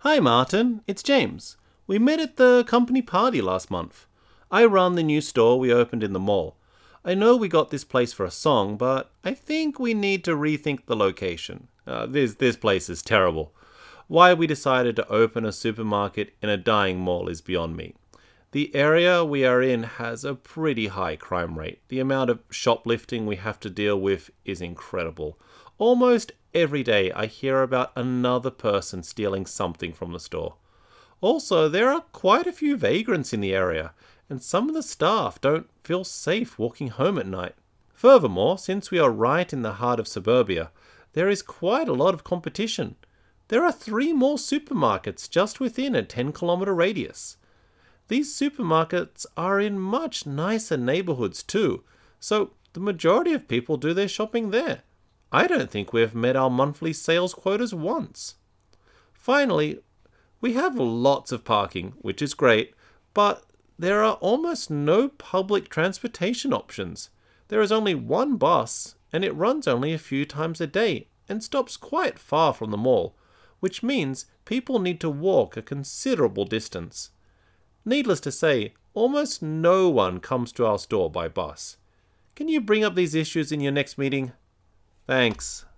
Hi Martin, it's James. We met at the company party last month. I run the new store we opened in the mall. I know we got this place for a song, but I think we need to rethink the location. This place is terrible. Why we decided to open a supermarket in a dying mall is beyond me. The area we are in has a pretty high crime rate. The amount of shoplifting we have to deal with is incredible. Almost every day I hear about another person stealing something from the store. Also, there are quite a few vagrants in the area, and some of the staff don't feel safe walking home at night. Furthermore, since we are right in the heart of suburbia, there is quite a lot of competition. There are 3 more supermarkets just within a 10-kilometer radius. These supermarkets are in much nicer neighborhoods too, so the majority of people do their shopping there. I don't think we've met our monthly sales quotas once. Finally, we have lots of parking, which is great, but there are almost no public transportation options. There is only one bus, and it runs only a few times a day and stops quite far from the mall, which means people need to walk a considerable distance. Needless to say, almost no one comes to our store by bus. Can you bring up these issues in your next meeting? Thanks.